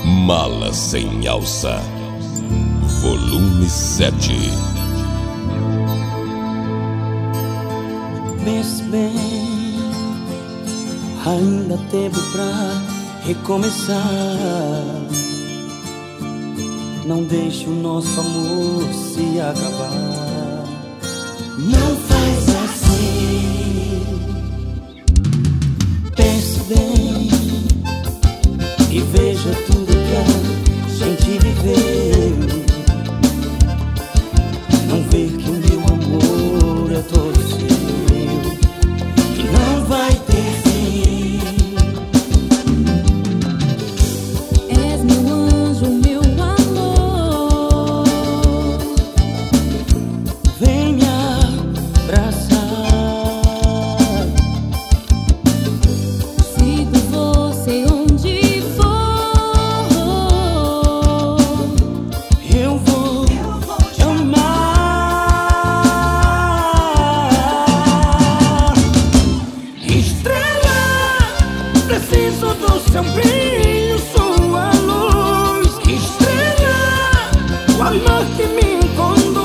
Mala sem alça, volume 7. Pense bem, ainda tempo pra recomeçar. Não deixe o nosso amor se acabar. Não faz assim. Pense bem e veja tudo que a gente viveu. Não vê que o meu amor é todo seu e não vai ter fim. És meu anjo, meu amor. Vem me abraçar. Sigo você onde for. Eu vou te amar. Estrela, preciso do seu brilho, sua luz. Estrela, o amor que me conduz.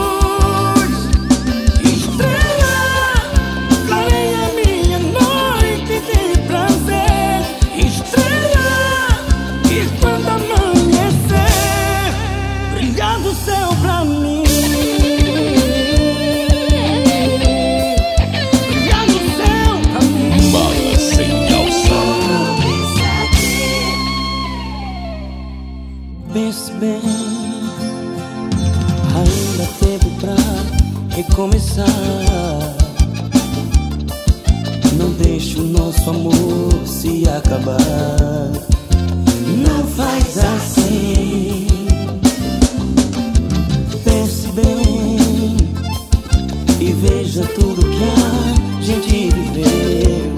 Estrela, clareia minha noite de prazer. Estrela, e quando amanhecer, brilhar do céu pra mim. Brilhar do céu pra mim. Mala sem alça. Pense bem, ainda há tempo pra recomeçar. Não deixe o nosso amor se acabar. Não faz assim. Pense bem e veja tudo que a gente viveu.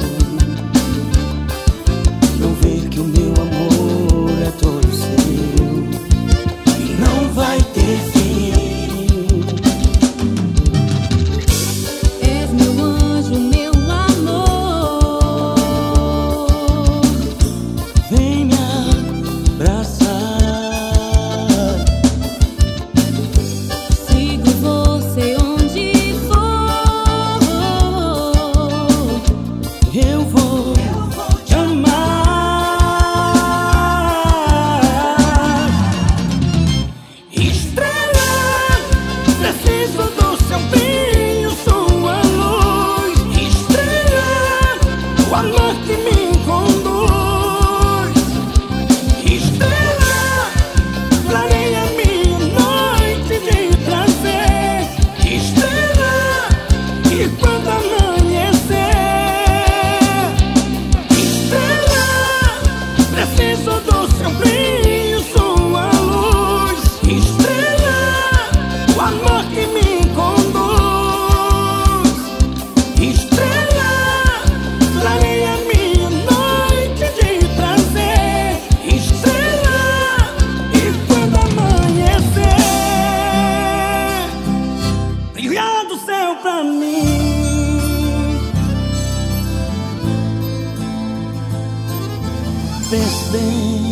Não vê que o meu amor é todo seu e não vai ter fim. És meu anjo, meu amor. Vem me abraçar. Sigo você onde for. Eu vou te amar. Estrela, preciso do seu brilho, sua luz. Estrela, o amor que me conduz. Estrela, clareia minha noite de prazer. Estrela, e quando amanhecer, estrela, preciso do seu brilho, sua luz. Estrela, o amor que me conduz. Estrela, clareia minha noite de prazer. Estrela, e quando amanhecer, brilhar do céu pra mim. Pense bem,